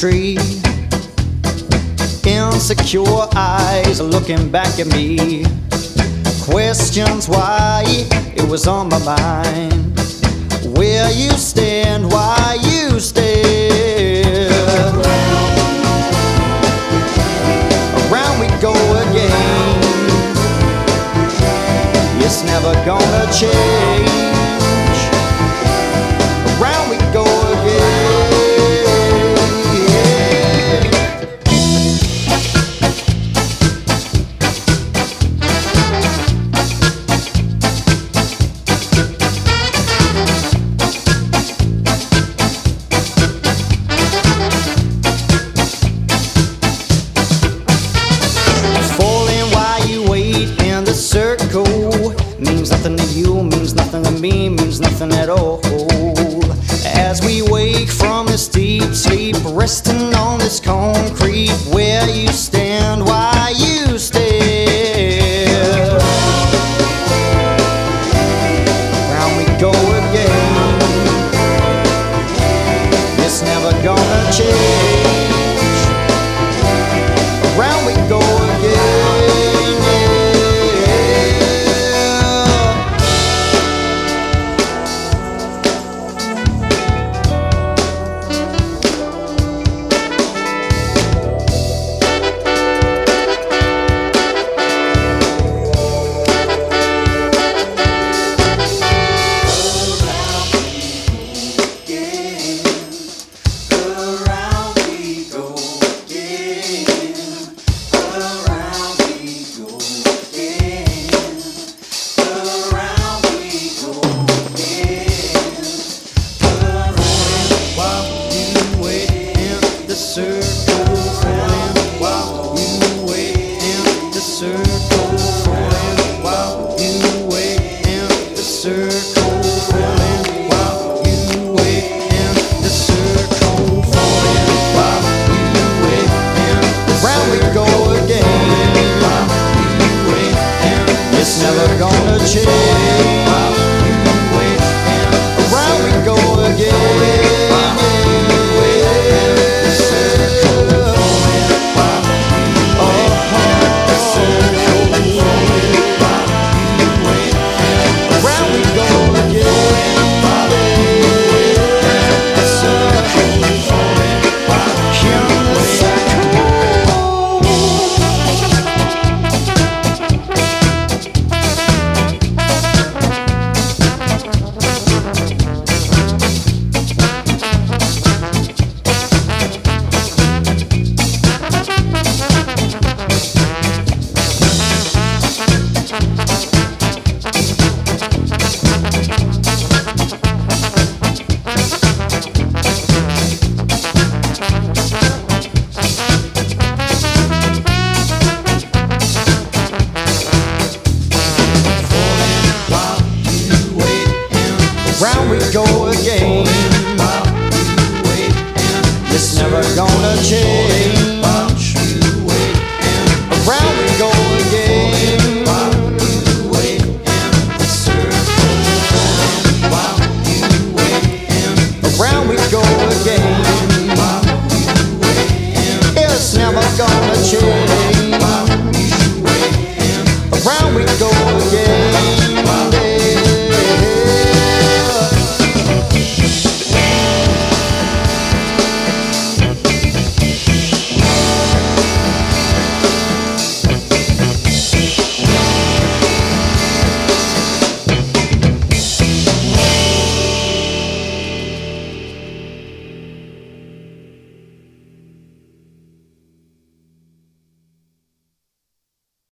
tree. Insecure eyes looking back at me. Questions why it was on my mind. Where you stand, why you stare. Around we go again. It's never gonna change. Around we go again. Circle means nothing to you, means nothing to me, means nothing at all. As we wake from this deep sleep, resting on this concrete, where you stand, why you stare. Round we go again. It's never gonna change. Round we go again. Never gonna change. Around we go again. Around we go again. Round we go again. It's never gonna change.